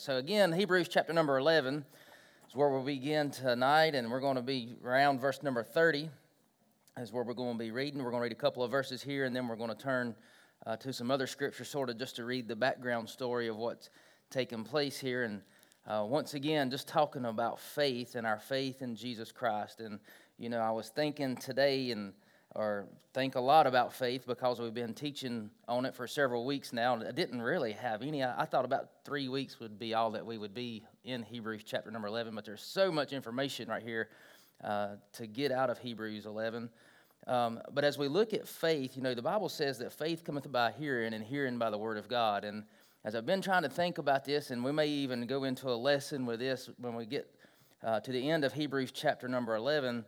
So again, Hebrews chapter number 11 is where we'll begin tonight, and we're going to be around verse number 30 is where we're going to be reading. We're going to read a couple of verses here, and then we're going to turn to some other scripture sort of just to read the background story of what's taken place here. And once again, just talking about faith and our faith in Jesus Christ. And, you know, I was thinking today or think a lot about faith because we've been teaching on it for several weeks now. I didn't really have any. I thought about 3 weeks would be all that we would be in Hebrews chapter number 11, but there's so much information right here to get out of Hebrews 11. But as we look at faith, you know, the Bible says that faith cometh by hearing, and hearing by the word of God. And as I've been trying to think about this, and we may even go into a lesson with this when we get to the end of Hebrews chapter number 11,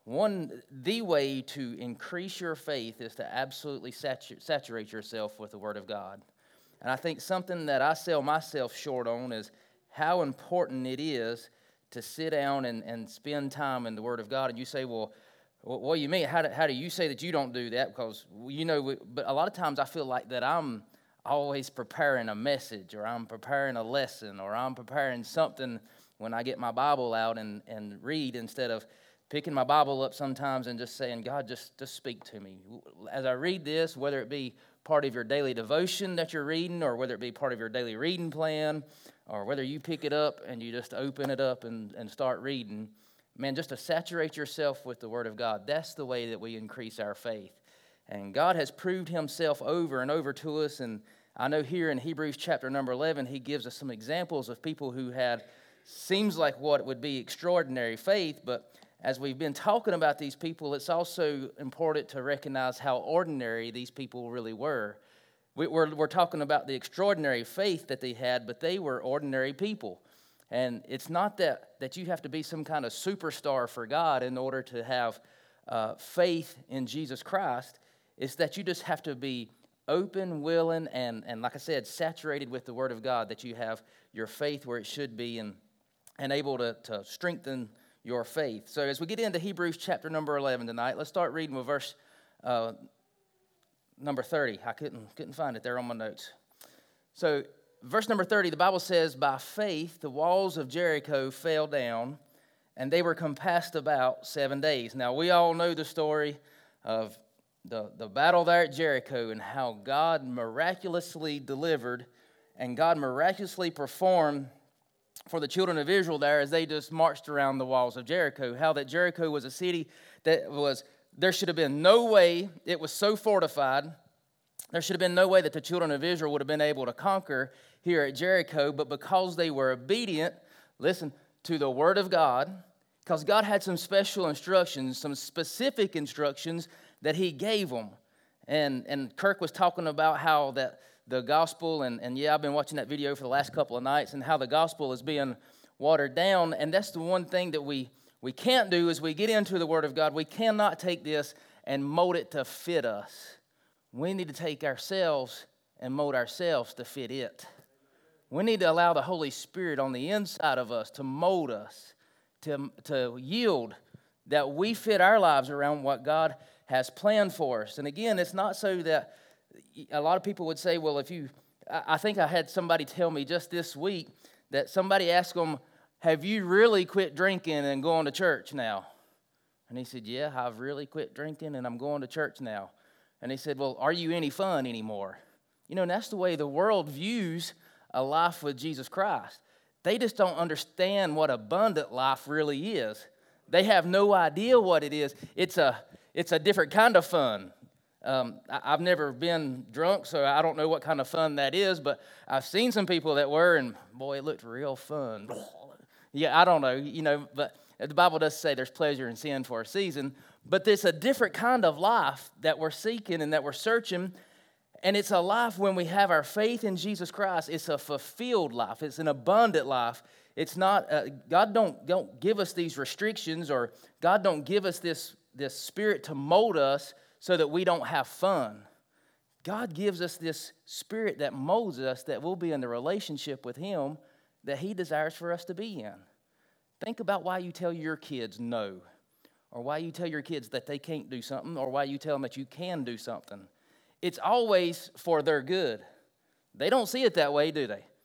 the way to increase your faith is to absolutely saturate yourself with the Word of God. And I think something that I sell myself short on is how important it is to sit down and spend time in the Word of God. And you say, well, what do you mean? How do you say that you don't do that? Because, you know, but a lot of times I feel like that I'm always preparing a message, or I'm preparing a lesson, or I'm preparing something when I get my Bible out and read, instead of picking my Bible up sometimes and just saying, God, just speak to me. As I read this, whether it be part of your daily devotion that you're reading, or whether it be part of your daily reading plan, or whether you pick it up and you just open it up and start reading, man, just to saturate yourself with the Word of God. That's the way that we increase our faith. And God has proved Himself over and over to us. And I know here in Hebrews chapter number 11, He gives us some examples of people who had, seems like what would be extraordinary faith, but as we've been talking about these people, it's also important to recognize how ordinary these people really were. We're talking about the extraordinary faith that they had, but they were ordinary people. And it's not that you have to be some kind of superstar for God in order to have faith in Jesus Christ. It's that you just have to be open, willing, and like I said, saturated with the Word of God, that you have your faith where it should be and able to strengthen your faith. So as we get into Hebrews chapter number 11 tonight, let's start reading with verse number 30. I couldn't find it there on my notes. So verse number 30, the Bible says, by faith the walls of Jericho fell down, and they were compassed about 7 days. Now we all know the story of the battle there at Jericho, and how God miraculously delivered and God miraculously performed for the children of Israel there as they just marched around the walls of Jericho. How that Jericho was a city that there should have been no way, it was so fortified, there should have been no way that the children of Israel would have been able to conquer here at Jericho, but because they were obedient, listen, to the Word of God, because God had some special instructions, some specific instructions that He gave them. And Kirk was talking about how that the gospel, and yeah, I've been watching that video for the last couple of nights, and how the gospel is being watered down. And that's the one thing that we can't do is we get into the Word of God. We cannot take this and mold it to fit us. We need to take ourselves and mold ourselves to fit it. We need to allow the Holy Spirit on the inside of us to mold us, to yield that we fit our lives around what God has planned for us. And again, it's not so that a lot of people would say, well, I think I had somebody tell me just this week that somebody asked them, have you really quit drinking and going to church now? And he said, yeah, I've really quit drinking and I'm going to church now. And he said, well, are you any fun anymore? You know, and that's the way the world views a life with Jesus Christ. They just don't understand what abundant life really is. They have no idea what it is. It's a different kind of fun. I've never been drunk, so I don't know what kind of fun that is, but I've seen some people that were, and boy, it looked real fun. Yeah, I don't know, you know, but the Bible does say there's pleasure in sin for a season, but it's a different kind of life that we're seeking and that we're searching, and it's a life when we have our faith in Jesus Christ. It's a fulfilled life. It's an abundant life. It's not, God don't give us these restrictions, or God don't give us this spirit to mold us so that we don't have fun. God gives us this spirit that molds us, that we'll be in the relationship with Him that He desires for us to be in. Think about why you tell your kids no, or why you tell your kids that they can't do something, or why you tell them that you can do something. It's always for their good. They don't see it that way, do they?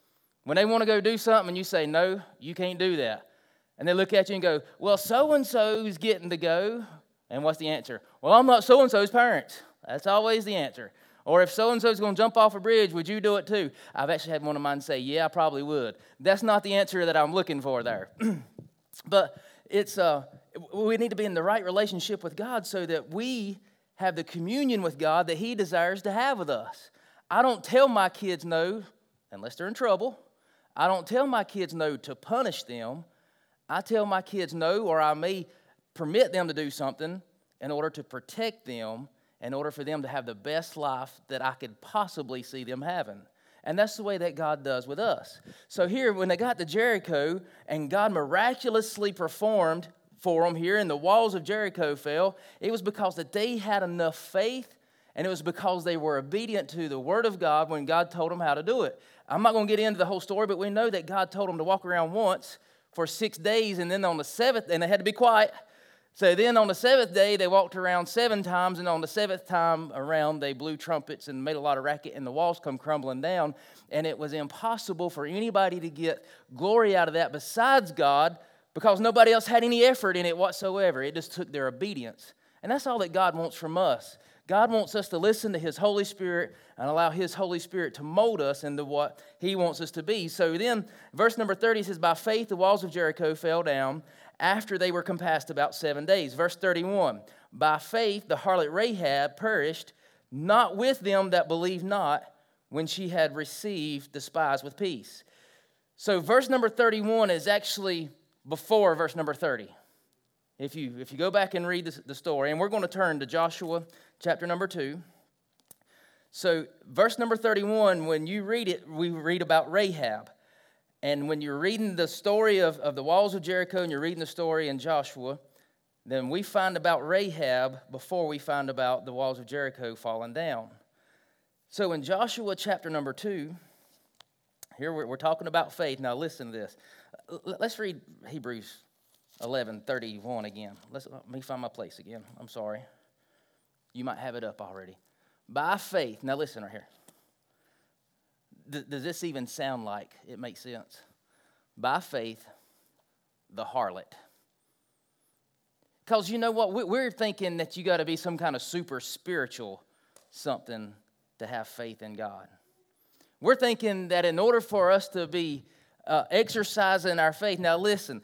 When they want to go do something and you say, no, you can't do that. And they look at you and go, well, so-and-so's getting to go. And what's the answer? Well, I'm not so-and-so's parent. That's always the answer. Or if so-and-so's going to jump off a bridge, would you do it too? I've actually had one of mine say, yeah, I probably would. That's not the answer that I'm looking for there. But it's we need to be in the right relationship with God so that we have the communion with God that He desires to have with us. I don't tell my kids no unless they're in trouble. I don't tell my kids no to punish them. I tell my kids no, or I may permit them to do something in order to protect them, in order for them to have the best life that I could possibly see them having. And that's the way that God does with us. So here, when they got to Jericho, and God miraculously performed for them here, and the walls of Jericho fell, it was because that they had enough faith, and it was because they were obedient to the Word of God when God told them how to do it. I'm not going to get into the whole story, but we know that God told them to walk around once for 6 days, and then on the seventh, and they had to be quiet. So then on the seventh day, they walked around 7 times, and on the 7th time around, they blew trumpets and made a lot of racket, and the walls come crumbling down. And it was impossible for anybody to get glory out of that besides God, because nobody else had any effort in it whatsoever. It just took their obedience. And that's all that God wants from us. God wants us to listen to His Holy Spirit and allow His Holy Spirit to mold us into what He wants us to be. So then, verse number 30 says, by faith the walls of Jericho fell down after they were compassed about 7 days. Verse 31, by faith the harlot Rahab perished, not with them that believed not, when she had received the spies with peace. So verse number 31 is actually before verse number 30. If you go back and read the story, and we're going to turn to Joshua chapter number 2. So verse number 31, when you read it, we read about Rahab. And when you're reading the story of the walls of Jericho and you're reading the story in Joshua, then we find about Rahab before we find about the walls of Jericho falling down. So in Joshua chapter number 2, here we're talking about faith. Now listen to this. Let's read Hebrews 11:31 again. Let me find my place again. I'm sorry. You might have it up already. By faith. Now listen right here. Does this even sound like it makes sense? By faith, the harlot. Because you know what? We're thinking that you got to be some kind of super spiritual something to have faith in God. We're thinking that in order for us to be exercising our faith, now listen,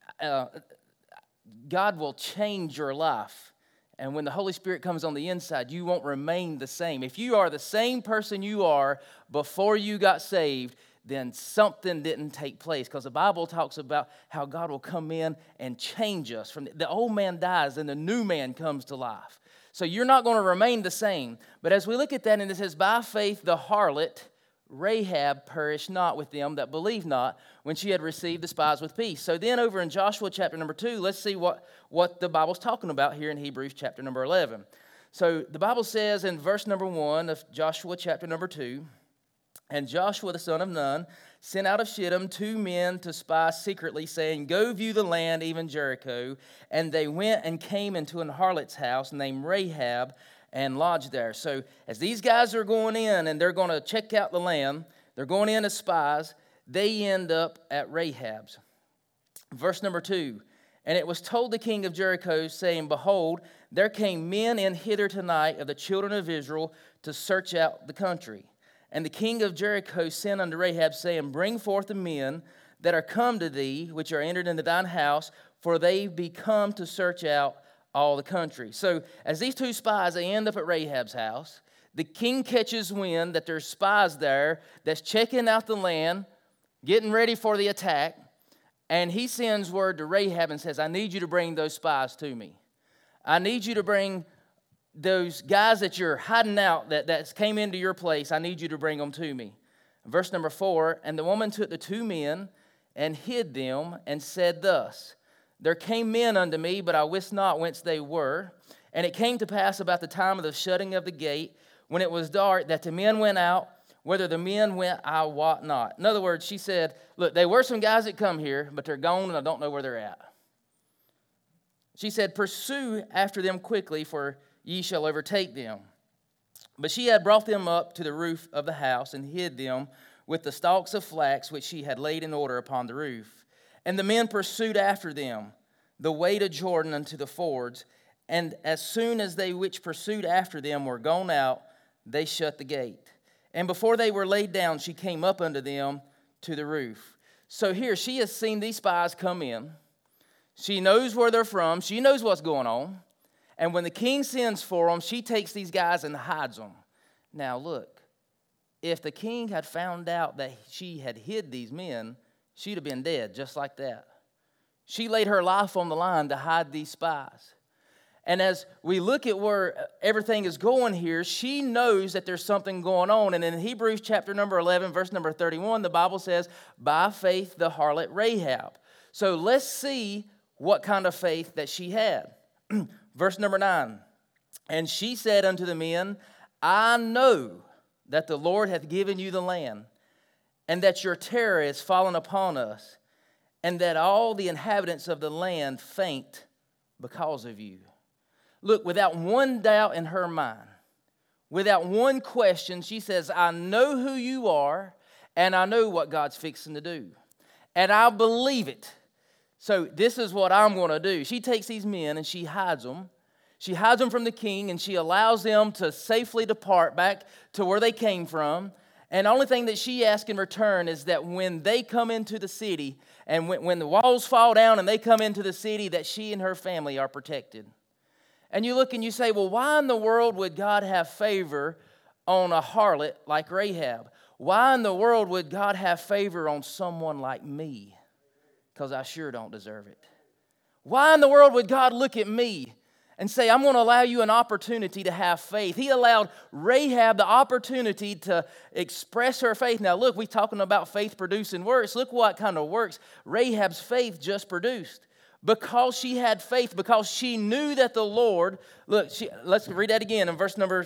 God will change your life. And when the Holy Spirit comes on the inside, you won't remain the same. If you are the same person you are before you got saved, then something didn't take place. Because the Bible talks about how God will come in and change us. From the old man dies and the new man comes to life. So you're not going to remain the same. But as we look at that, and it says, by faith the harlot Rahab perished not with them that believed not, when she had received the spies with peace. So then over in Joshua chapter number 2, let's see what the Bible's talking about here in Hebrews chapter number 11. So the Bible says in verse number 1 of Joshua chapter number 2, and Joshua the son of Nun sent out of Shittim 2 men to spy secretly, saying, go view the land, even Jericho. And they went and came into an harlot's house named Rahab, and lodged there. So as these guys are going in and they're going to check out the land, they're going in as spies, they end up at Rahab's. Verse number 2, and it was told the king of Jericho, saying, behold, there came men in hither tonight of the children of Israel to search out the country. And the king of Jericho sent unto Rahab, saying, bring forth the men that are come to thee, which are entered into thine house, for they be come to search out all the country. So as these 2 spies, they end up at Rahab's house. The king catches wind that there's spies there that's checking out the land, getting ready for the attack. And he sends word to Rahab and says, I need you to bring those spies to me. I need you to bring those guys that you're hiding out that came into your place. I need you to bring them to me. Verse number 4, and the woman took the 2 men and hid them and said thus, there came men unto me, but I wist not whence they were. And it came to pass about the time of the shutting of the gate, when it was dark, that the men went out. Whether the men went, I wot not. In other words, she said, look, there were some guys that come here, but they're gone and I don't know where they're at. She said, pursue after them quickly, for ye shall overtake them. But she had brought them up to the roof of the house and hid them with the stalks of flax which she had laid in order upon the roof. And the men pursued after them the way to Jordan unto the fords. And as soon as they which pursued after them were gone out, they shut the gate. And before they were laid down, she came up unto them to the roof. So here, she has seen these spies come in. She knows where they're from. She knows what's going on. And when the king sends for them, she takes these guys and hides them. Now look, if the king had found out that she had hid these men, she'd have been dead just like that. She laid her life on the line to hide these spies. And as we look at where everything is going here, she knows that there's something going on. And in Hebrews chapter number 11, verse number 31, the Bible says, by faith the harlot Rahab. So let's see what kind of faith that she had. Verse number 9, and she said unto the men, I know that the Lord hath given you the land, and that your terror is fallen upon us, and that all the inhabitants of the land faint because of you. Look, without one doubt in her mind, without one question, she says, I know who you are, and I know what God's fixing to do. And I believe it. So this is what I'm going to do. She takes these men and she hides them. She hides them from the king, and she allows them to safely depart back to where they came from. And the only thing that she asks in return is that when they come into the city, and when the walls fall down and they come into the city, that she and her family are protected. And you look and you say, well, why in the world would God have favor on a harlot like Rahab? Why in the world would God have favor on someone like me? Because I sure don't deserve it. Why in the world would God look at me and say, I'm going to allow you an opportunity to have faith? He allowed Rahab the opportunity to express her faith. Now look, we're talking about faith producing works. Look what kind of works Rahab's faith just produced. Because she had faith, because she knew that the Lord, look, let's read that again in verse number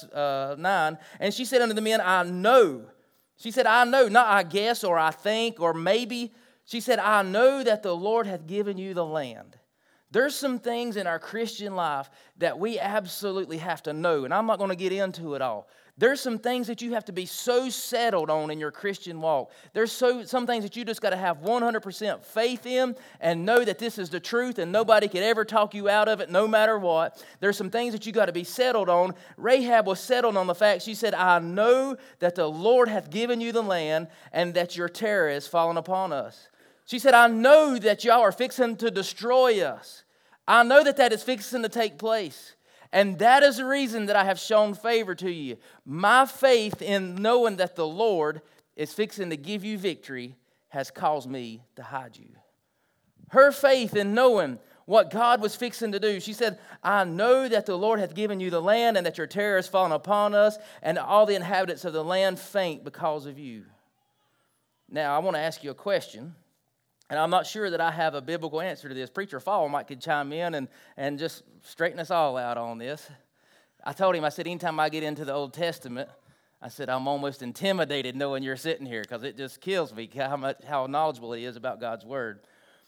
9. And she said unto the men, I know. She said, I know, not I guess or I think or maybe. She said, I know that the Lord hath given you the land. There's some things in our Christian life that we absolutely have to know, and I'm not going to get into it all. There's some things that you have to be so settled on in your Christian walk. There's some things that you just got to have 100% faith in and know that this is the truth and nobody could ever talk you out of it no matter what. There's some things that you got to be settled on. Rahab was settled on the fact, she said, I know that the Lord hath given you the land and that your terror is fallen upon us. She said, I know that y'all are fixing to destroy us. I know that that is fixing to take place. And that is the reason that I have shown favor to you. My faith in knowing that the Lord is fixing to give you victory has caused me to hide you. Her faith in knowing what God was fixing to do. She said, I know that the Lord hath given you the land and that your terror has fallen upon us and all the inhabitants of the land faint because of you. Now, I want to ask you a question. And I'm not sure that I have a biblical answer to this. Preacher Fall might could chime in and just straighten us all out on this. I told him, I said, anytime I get into the Old Testament, I said, I'm almost intimidated knowing you're sitting here because it just kills me how knowledgeable he is about God's Word.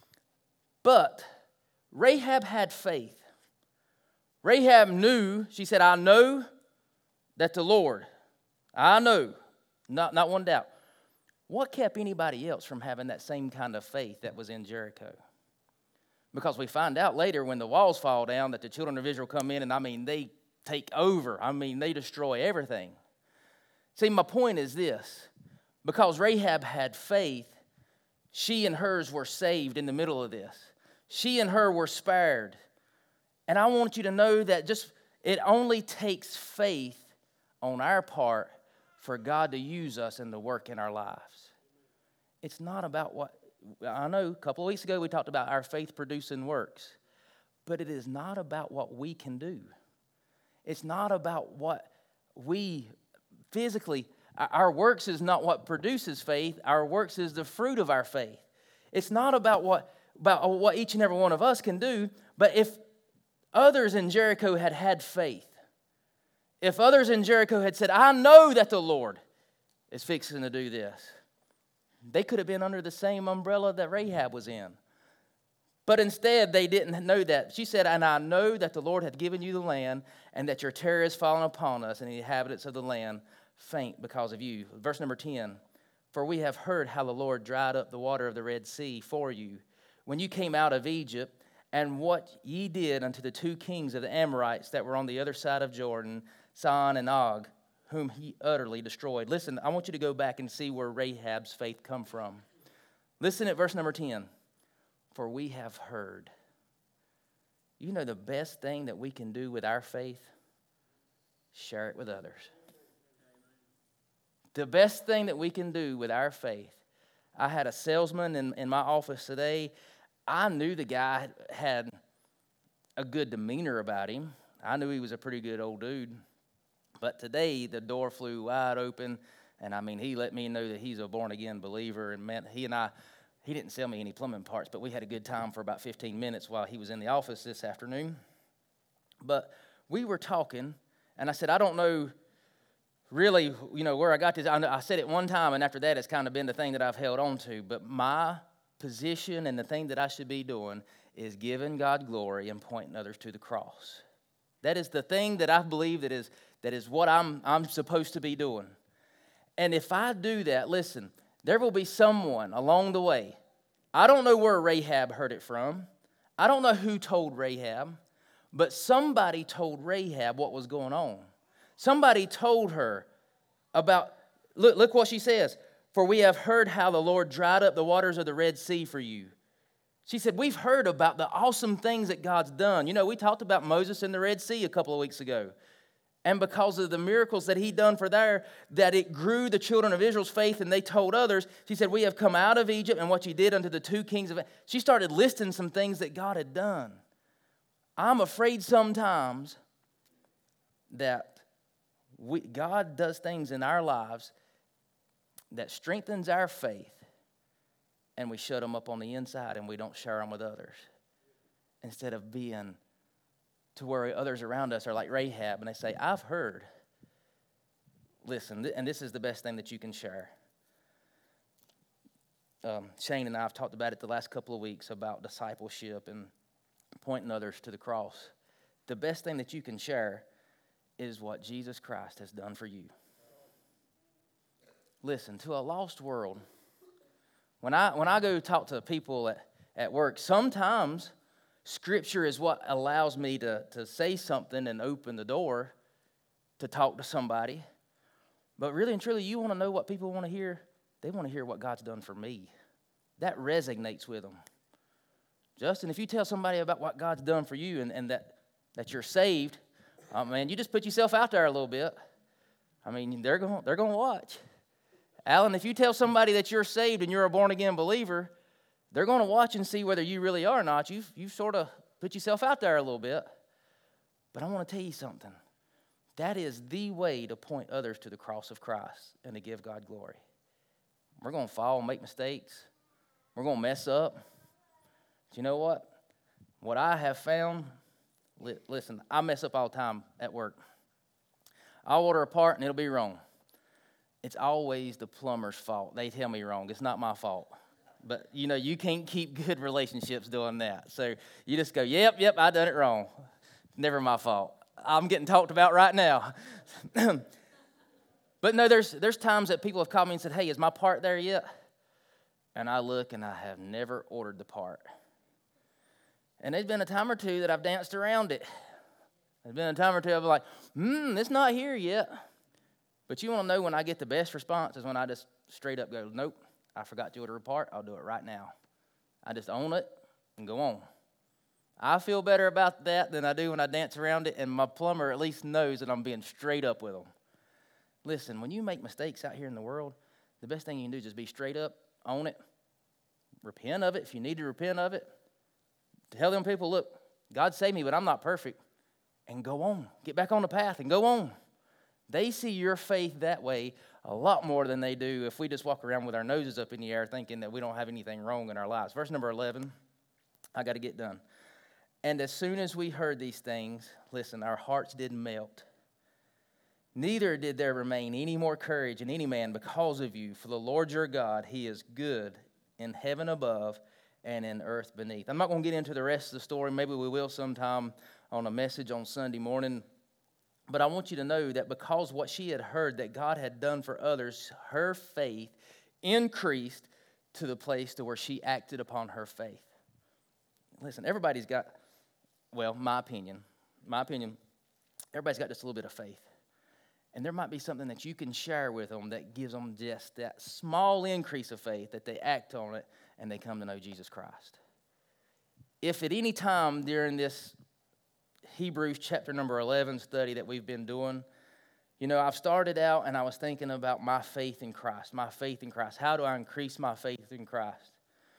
But Rahab had faith. Rahab knew, she said, I know that the Lord, I know, not one doubt. What kept anybody else from having that same kind of faith that was in Jericho? Because we find out later when the walls fall down that the children of Israel come in and they take over. They destroy everything. See, my point is this. Because Rahab had faith, she and hers were saved in the middle of this. She and her were spared. And I want you to know that it only takes faith on our part for God to use us and to work in our lives. It's not about what, I know a couple of weeks ago we talked about our faith producing works, but it is not about what we can do. It's not about what we physically, our works is not what produces faith, our works is the fruit of our faith. It's not about what each and every one of us can do, but if others in Jericho had faith, if others in Jericho had said, I know that the Lord is fixing to do this, they could have been under the same umbrella that Rahab was in. But instead, they didn't know that. She said, and I know that the Lord hath given you the land, and that your terror is fallen upon us, and the inhabitants of the land faint because of you. Verse number 10, For we have heard how the Lord dried up the water of the Red Sea for you, when you came out of Egypt, and what ye did unto the two kings of the Amorites that were on the other side of Jordan, Sihon and Og, whom he utterly destroyed. Listen, I want you to go back and see where Rahab's faith come from. Listen at verse number 10. For we have heard. You know the best thing that we can do with our faith? Share it with others. The best thing that we can do with our faith. I had a salesman in my office today. I knew the guy had a good demeanor about him. I knew he was a pretty good old dude. But today, the door flew wide open, and he let me know that he's a born-again believer. And man, he didn't sell me any plumbing parts, but we had a good time for about 15 minutes while he was in the office this afternoon. But we were talking, and I said, I don't know really, where I got this. I said it one time, and after that, it's kind of been the thing that I've held on to. But my position and the thing that I should be doing is giving God glory and pointing others to the cross. That is the thing that I believe that is what I'm supposed to be doing. And if I do that, listen, there will be someone along the way. I don't know where Rahab heard it from. I don't know who told Rahab, but somebody told Rahab what was going on. Somebody told her about, look what she says. For we have heard how the Lord dried up the waters of the Red Sea for you. She said, we've heard about the awesome things that God's done. We talked about Moses in the Red Sea a couple of weeks ago. And because of the miracles that he done for there, that it grew the children of Israel's faith, and they told others. She said, we have come out of Egypt, and what you did unto the two kings of... She started listing some things that God had done. I'm afraid sometimes that God does things in our lives that strengthens our faith, and we shut them up on the inside and we don't share them with others. Instead of being to where others around us are like Rahab and they say, I've heard. Listen, and this is the best thing that you can share. Shane and I have talked about it the last couple of weeks about discipleship and pointing others to the cross. The best thing that you can share is what Jesus Christ has done for you. Listen, to a lost world, when I go talk to people at work, sometimes Scripture is what allows me to say something and open the door to talk to somebody. But really and truly, you want to know what people want to hear? They want to hear what God's done for me. That resonates with them. Justin, if you tell somebody about what God's done for you and that you're saved, you just put yourself out there a little bit. They're going to watch. Alan, if you tell somebody that you're saved and you're a born-again believer, they're going to watch and see whether you really are or not. You've sort of put yourself out there a little bit. But I want to tell you something. That is the way to point others to the cross of Christ and to give God glory. We're going to fall and make mistakes. We're going to mess up. But you know what? What I have found, listen, I mess up all the time at work. I'll order a part and it'll be wrong. It's always the plumber's fault. They tell me wrong. It's not my fault. But, you can't keep good relationships doing that. So you just go, yep, I done it wrong. Never my fault. I'm getting talked about right now. But no, there's times that people have called me and said, hey, is my part there yet? And I look and I have never ordered the part. And there's been a time or two that I've danced around it. There's been a time or two I've been like, it's not here yet. But you want to know when I get the best response is when I just straight up go, nope, I forgot to order a part. I'll do it right now. I just own it and go on. I feel better about that than I do when I dance around it, and my plumber at least knows that I'm being straight up with them. Listen, when you make mistakes out here in the world, the best thing you can do is just be straight up, own it, repent of it if you need to repent of it. Tell them people, look, God saved me, but I'm not perfect. And go on. Get back on the path and go on. They see your faith that way a lot more than they do if we just walk around with our noses up in the air thinking that we don't have anything wrong in our lives. Verse number 11, I got to get done. And as soon as we heard these things, listen, our hearts did melt. Neither did there remain any more courage in any man because of you. For the Lord your God, he is good in heaven above and in earth beneath. I'm not going to get into the rest of the story. Maybe we will sometime on a message on Sunday morning. But I want you to know that because what she had heard that God had done for others, her faith increased to the place to where she acted upon her faith. Listen, everybody's got, well, my opinion, everybody's got just a little bit of faith. And there might be something that you can share with them that gives them just that small increase of faith that they act on it and they come to know Jesus Christ. If at any time during this Hebrews chapter number 11 study that we've been doing, I've started out and I was thinking about my faith in Christ. How do I increase my faith in Christ?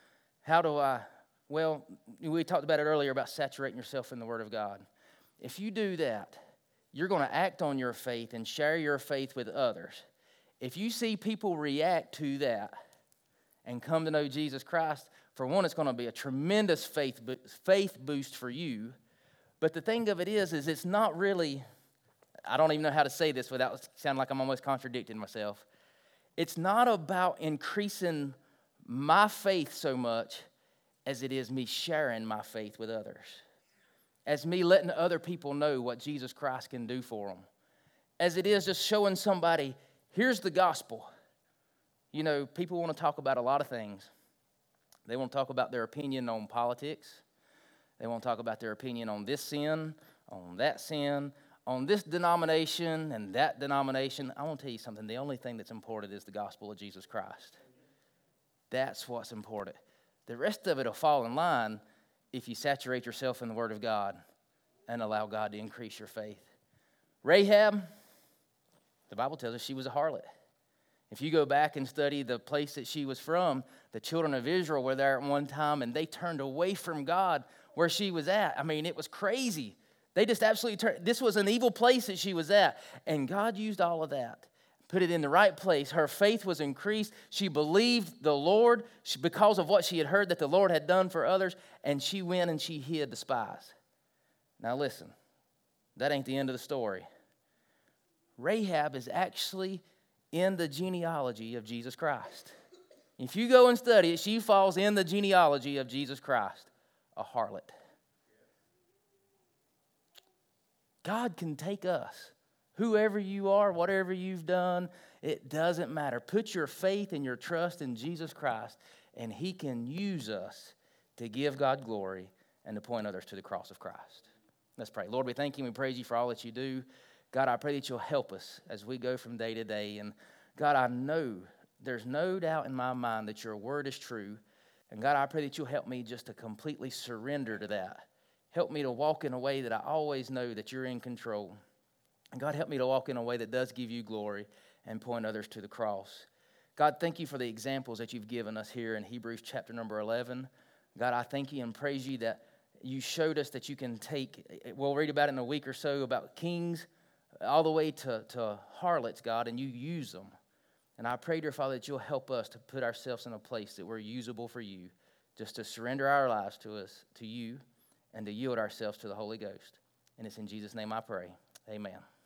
We talked about it earlier about saturating yourself in the Word of God. If you do that, you're going to act on your faith and share your faith with others. If you see people react to that and come to know Jesus Christ, for one, it's going to be a tremendous faith boost for you. But the thing of it is it's not really, I don't even know how to say this without sounding like I'm almost contradicting myself. It's not about increasing my faith so much as it is me sharing my faith with others. As me letting other people know what Jesus Christ can do for them. As it is just showing somebody, here's the gospel. People want to talk about a lot of things. They want to talk about their opinion on politics. They want to talk about their opinion on this sin, on that sin, on this denomination and that denomination. I want to tell you something. The only thing that's important is the gospel of Jesus Christ. That's what's important. The rest of it will fall in line if you saturate yourself in the Word of God and allow God to increase your faith. Rahab, the Bible tells us she was a harlot. If you go back and study the place that she was from, the children of Israel were there at one time, and they turned away from God where she was at. I mean, it was crazy. They just absolutely turned. This was an evil place that she was at, and God used all of that, put it in the right place. Her faith was increased. She believed the Lord because of what she had heard that the Lord had done for others, and she went and she hid the spies. Now listen, that ain't the end of the story. Rahab is actually in the genealogy of Jesus Christ. If you go and study it, she falls in the genealogy of Jesus Christ, a harlot. God can take us. Whoever you are, whatever you've done, it doesn't matter. Put your faith and your trust in Jesus Christ, and He can use us to give God glory and to point others to the cross of Christ. Let's pray. Lord, we thank You and we praise You for all that You do. God, I pray that You'll help us as we go from day to day. And God, I know there's no doubt in my mind that Your word is true. And God, I pray that You'll help me just to completely surrender to that. Help me to walk in a way that I always know that You're in control. And God, help me to walk in a way that does give You glory and point others to the cross. God, thank You for the examples that You've given us here in Hebrews chapter number 11. God, I thank You and praise You that You showed us that You can take, we'll read about it in a week or so, about kings all the way to harlots, God, and You use them. And I pray, dear Father, that You'll help us to put ourselves in a place that we're usable for You, just to surrender our lives to You, and to yield ourselves to the Holy Ghost. And it's in Jesus' name I pray. Amen.